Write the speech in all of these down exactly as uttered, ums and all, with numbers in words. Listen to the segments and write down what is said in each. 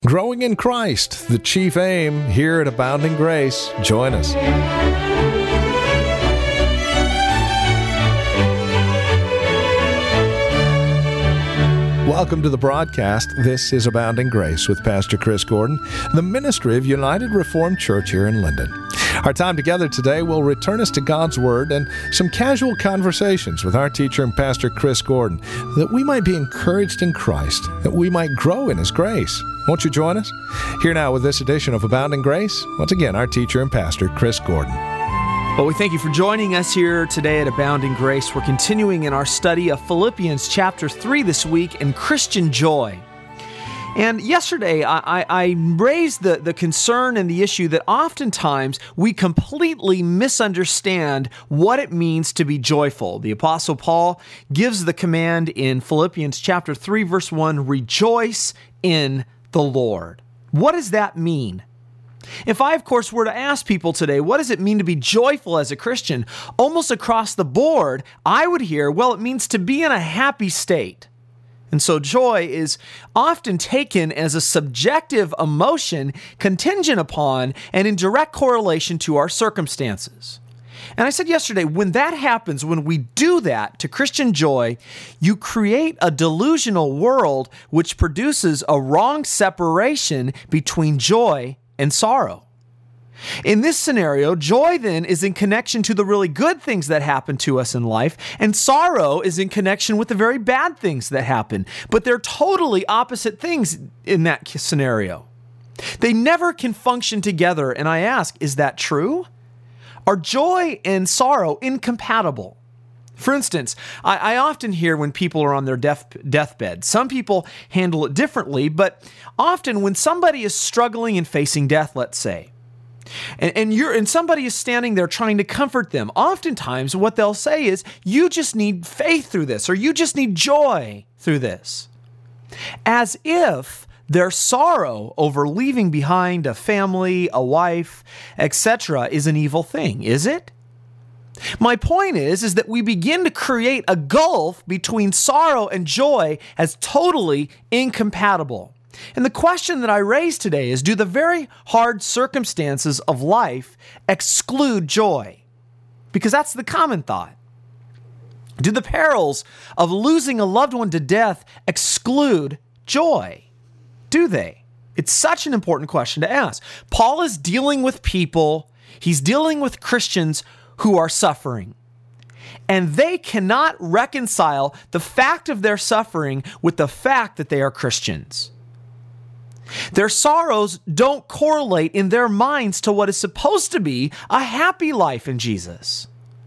Growing in Christ, the chief aim here at Abounding Grace. Join us. Welcome to the broadcast. This is Abounding Grace with Pastor Chris Gordon, the ministry of United Reformed Church here in Linden. Our time together today will return us to God's Word and some casual conversations with our teacher and Pastor Chris Gordon, that we might be encouraged in Christ, that we might grow in His grace. Won't you join us? Here now with this edition of Abounding Grace, once again, our teacher and Pastor Chris Gordon. Well, we thank you for joining us here today at Abounding Grace. We're continuing in our study of Philippians chapter three this week in Christian joy. And yesterday, I, I, I raised the, the concern and the issue that oftentimes we completely misunderstand what it means to be joyful. The Apostle Paul gives the command in Philippians chapter three, verse one, rejoice in the Lord. What does that mean? If I, of course, were to ask people today, what does it mean to be joyful as a Christian? Almost across the board, I would hear, well, it means to be in a happy state. And so joy is often taken as a subjective emotion contingent upon and in direct correlation to our circumstances. And I said yesterday, when that happens, when we do that to Christian joy, you create a delusional world which produces a wrong separation between joy and sorrow. In this scenario, joy then is in connection to the really good things that happen to us in life, and sorrow is in connection with the very bad things that happen. But they're totally opposite things in that scenario. They never can function together, and I ask, is that true? Are joy and sorrow incompatible? For instance, I, I often hear when people are on their death, deathbed, some people handle it differently, but often when somebody is struggling and facing death, let's say, and, and you're and somebody is standing there trying to comfort them, oftentimes what they'll say is, you just need faith through this, or you just need joy through this. As if their sorrow over leaving behind a family, a wife, et cetera is an evil thing, is it? My point is, is that we begin to create a gulf between sorrow and joy as totally incompatible. And the question that I raise today is, do the very hard circumstances of life exclude joy? Because that's the common thought. Do the perils of losing a loved one to death exclude joy? Do they? It's such an important question to ask. Paul is dealing with people, he's dealing with Christians who are suffering. And they cannot reconcile the fact of their suffering with the fact that they are Christians. Their sorrows don't correlate in their minds to what is supposed to be a happy life in Jesus.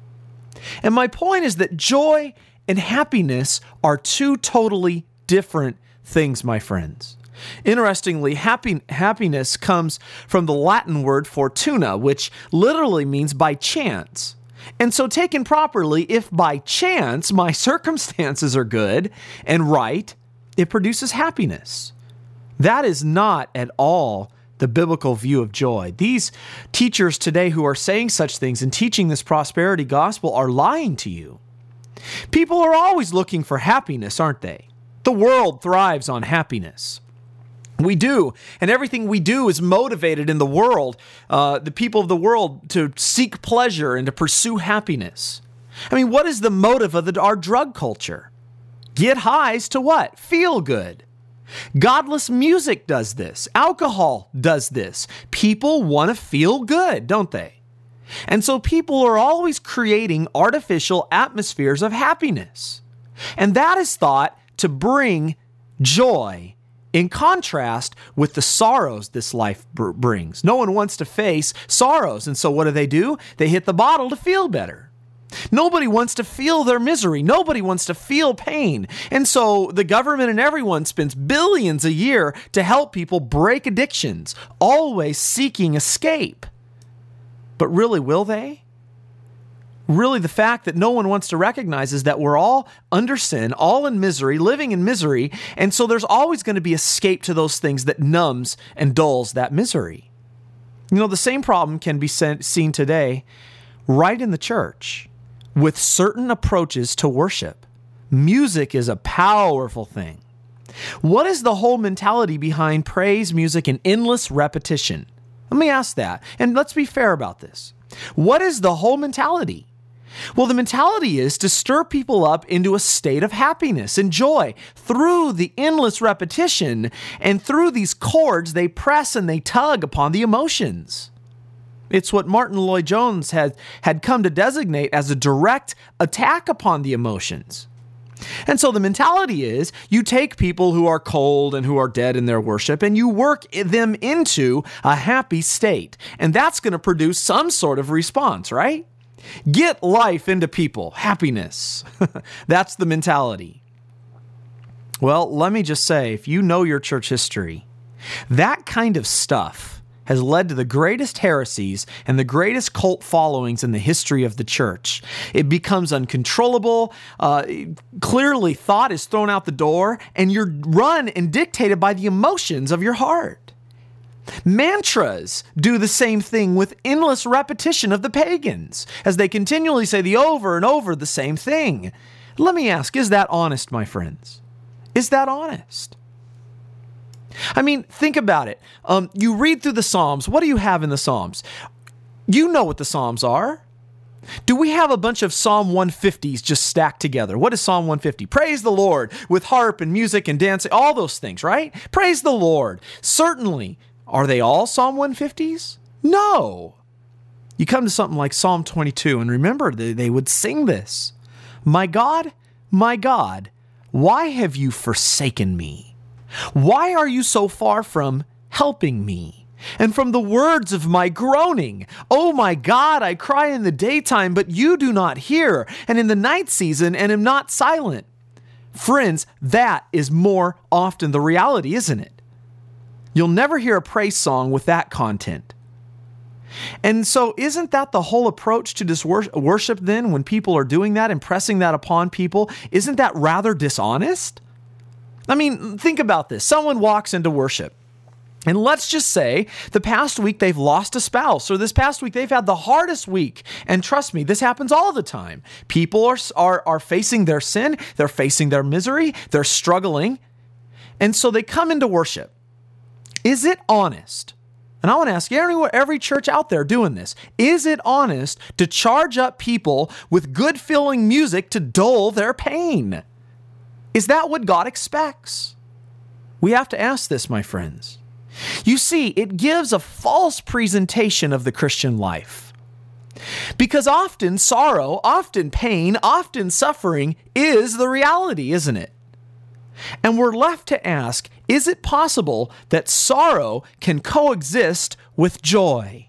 And my point is that joy and happiness are two totally different things, my friends. Interestingly, happy, happiness comes from the Latin word fortuna, which literally means by chance. And so taken properly, if by chance my circumstances are good and right, it produces happiness. That is not at all the biblical view of joy. These teachers today who are saying such things and teaching this prosperity gospel are lying to you. People are always looking for happiness, aren't they? The world thrives on happiness. We do, and everything we do is motivated in the world, uh, the people of the world, to seek pleasure and to pursue happiness. I mean, what is the motive of the, our drug culture? Get highs to what? Feel good. Godless music does this. Alcohol does this. People want to feel good, don't they? And so people are always creating artificial atmospheres of happiness. And that is thought to bring joy, in contrast with the sorrows this life br- brings. No one wants to face sorrows, and so what do they do? They hit the bottle to feel better. Nobody wants to feel their misery. Nobody wants to feel pain. And so the government and everyone spends billions a year to help people break addictions, always seeking escape. But really, will they? Really, the fact that no one wants to recognize is that we're all under sin, all in misery, living in misery, and so there's always going to be escape to those things that numbs and dulls that misery. You know, the same problem can be seen today right in the church with certain approaches to worship. Music is a powerful thing. What is the whole mentality behind praise music and endless repetition? Let me ask that, and let's be fair about this. What is the whole mentality? Well, the mentality is to stir people up into a state of happiness and joy through the endless repetition, and through these chords, they press and they tug upon the emotions. It's what Martin Lloyd-Jones had, had come to designate as a direct attack upon the emotions. And so the mentality is you take people who are cold and who are dead in their worship and you work them into a happy state. And that's going to produce some sort of response, right? Get life into people, happiness. That's the mentality. Well, let me just say, if you know your church history, that kind of stuff has led to the greatest heresies and the greatest cult followings in the history of the church. It becomes uncontrollable. Uh, clearly, thought is thrown out the door, and you're run and dictated by the emotions of your heart. Mantras do the same thing with endless repetition of the pagans, as they continually say the over and over the same thing. Let me ask, is that honest, my friends? Is that honest? I mean, think about it. Um, you read through the Psalms. What do you have in the Psalms? You know what the Psalms are. Do we have a bunch of Psalm one fifties just stacked together? What is Psalm one fifty? Praise the Lord with harp and music and dancing, all those things, right? Praise the Lord. Certainly. Are they all Psalm one fifties? No. You come to something like Psalm twenty-two, and remember, they, they would sing this. My God, my God, why have you forsaken me? Why are you so far from helping me? And from the words of my groaning, oh my God, I cry in the daytime, but you do not hear, and in the night season, and am not silent. Friends, that is more often the reality, isn't it? You'll never hear a praise song with that content. And so isn't that the whole approach to this worship then, when people are doing that and pressing that upon people? Isn't that rather dishonest? I mean, think about this. Someone walks into worship, and let's just say the past week they've lost a spouse, or this past week they've had the hardest week. And trust me, this happens all the time. People are, are, are facing their sin, they're facing their misery, they're struggling. And so they come into worship. Is it honest? And I want to ask every, every church out there doing this, is it honest to charge up people with good-feeling music to dull their pain? Is that what God expects? We have to ask this, my friends. You see, it gives a false presentation of the Christian life. Because often sorrow, often pain, often suffering is the reality, isn't it? And we're left to ask, is it possible that sorrow can coexist with joy?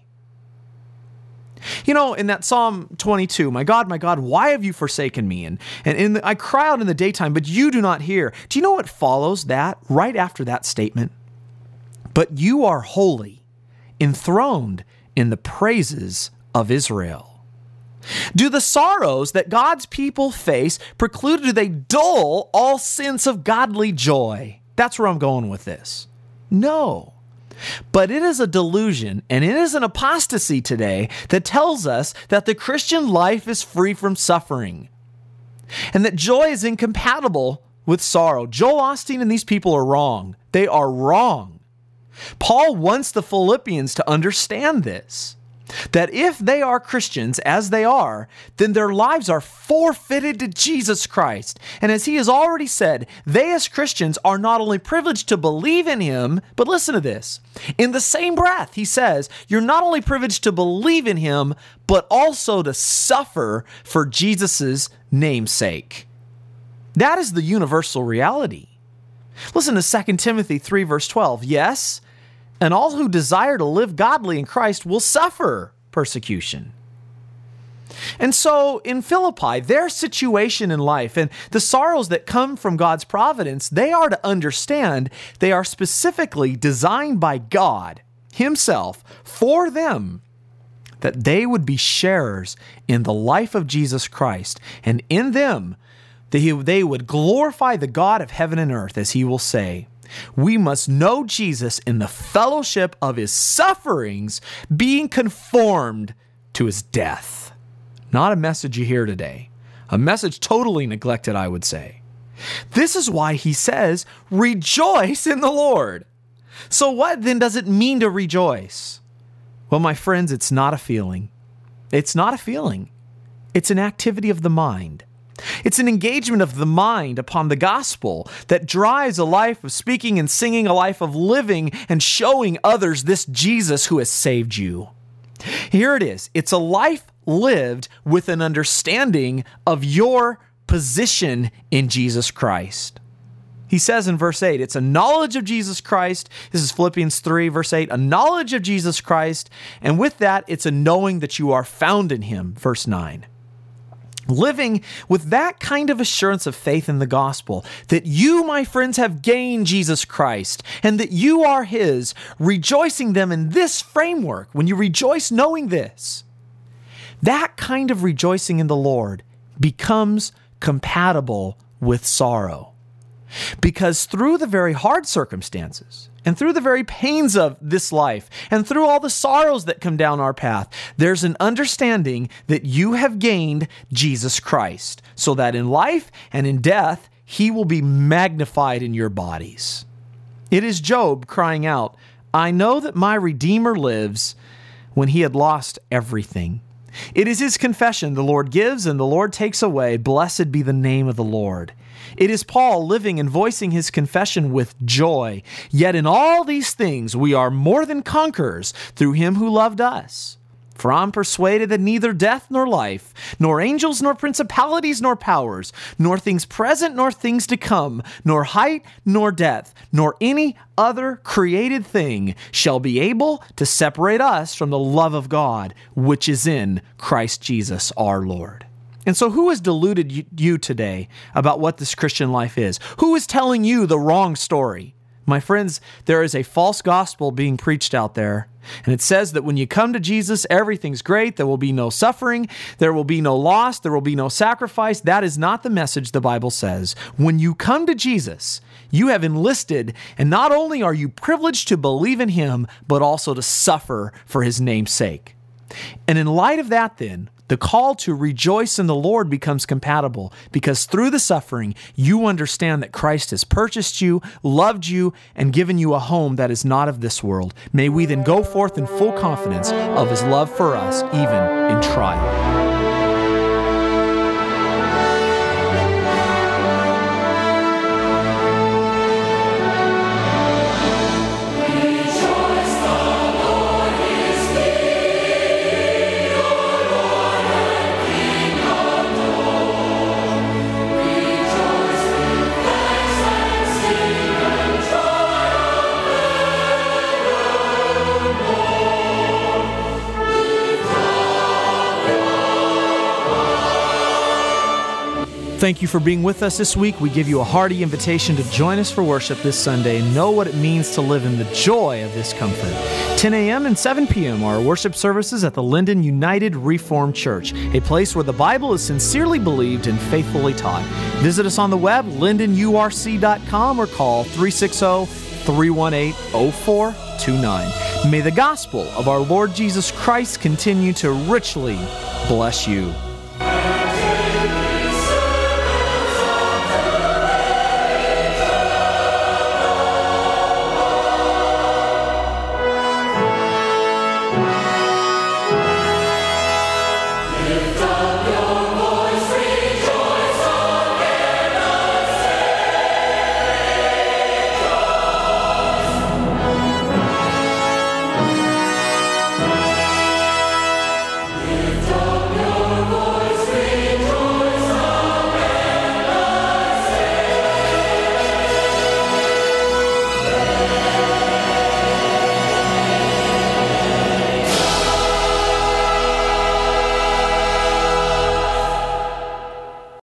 You know, in that Psalm twenty-two, my God, my God, why have you forsaken me? And, and in the, I cry out in the daytime, but you do not hear. Do you know what follows that right after that statement? But you are holy, enthroned in the praises of Israel. Do the sorrows that God's people face preclude, do they dull all sense of godly joy? That's where I'm going with this. No. But it is a delusion, and it is an apostasy today that tells us that the Christian life is free from suffering and that joy is incompatible with sorrow. Joel Osteen and these people are wrong. They are wrong. Paul wants the Philippians to understand this, that if they are Christians, as they are, then their lives are forfeited to Jesus Christ. And as he has already said, they as Christians are not only privileged to believe in him, but listen to this. In the same breath, he says, you're not only privileged to believe in him, but also to suffer for Jesus' name's sake. That is the universal reality. Listen to Second Timothy three, verse twelve. Yes, and all who desire to live godly in Christ will suffer persecution. And so in Philippi, their situation in life and the sorrows that come from God's providence, they are to understand they are specifically designed by God himself for them, that they would be sharers in the life of Jesus Christ. And in them, they would glorify the God of heaven and earth, as he will say, we must know Jesus in the fellowship of his sufferings, being conformed to his death. Not a message you hear today. A message totally neglected, I would say. This is why he says, rejoice in the Lord. So what then does it mean to rejoice? Well, my friends, it's not a feeling. It's not a feeling. It's an activity of the mind. It's an engagement of the mind upon the gospel that drives a life of speaking and singing, a life of living and showing others this Jesus who has saved you. Here it is. It's a life lived with an understanding of your position in Jesus Christ. He says in verse eight, it's a knowledge of Jesus Christ. This is Philippians three, verse eight, a knowledge of Jesus Christ. And with that, it's a knowing that you are found in him, verse nine. Living with that kind of assurance of faith in the gospel, that you, my friends, have gained Jesus Christ and that you are his, rejoicing them in this framework, when you rejoice knowing this, that kind of rejoicing in the Lord becomes compatible with sorrow. Because through the very hard circumstances and through the very pains of this life and through all the sorrows that come down our path, there's an understanding that you have gained Jesus Christ, so that in life and in death, he will be magnified in your bodies. It is Job crying out, I know that my Redeemer lives, when he had lost everything. It is his confession, the Lord gives and the Lord takes away. Blessed be the name of the Lord. It is Paul living and voicing his confession with joy. Yet in all these things we are more than conquerors through him who loved us. For I'm persuaded that neither death nor life, nor angels nor principalities nor powers, nor things present nor things to come, nor height nor depth, nor any other created thing shall be able to separate us from the love of God, which is in Christ Jesus our Lord. And so who has deluded you today about what this Christian life is? Who is telling you the wrong story? My friends, there is a false gospel being preached out there. And it says that when you come to Jesus, everything's great. There will be no suffering. There will be no loss. There will be no sacrifice. That is not the message the Bible says. When you come to Jesus, you have enlisted, and not only are you privileged to believe in him, but also to suffer for his name's sake. And in light of that, then, the call to rejoice in the Lord becomes compatible, because through the suffering, you understand that Christ has purchased you, loved you, and given you a home that is not of this world. May we then go forth in full confidence of his love for us, even in trial. Thank you for being with us this week. We give you a hearty invitation to join us for worship this Sunday and know what it means to live in the joy of this comfort. ten a.m. and seven p.m. are our worship services at the Linden United Reformed Church, a place where the Bible is sincerely believed and faithfully taught. Visit us on the web, linden u r c dot com, or call three six zero, three one eight, zero four two nine. May the gospel of our Lord Jesus Christ continue to richly bless you.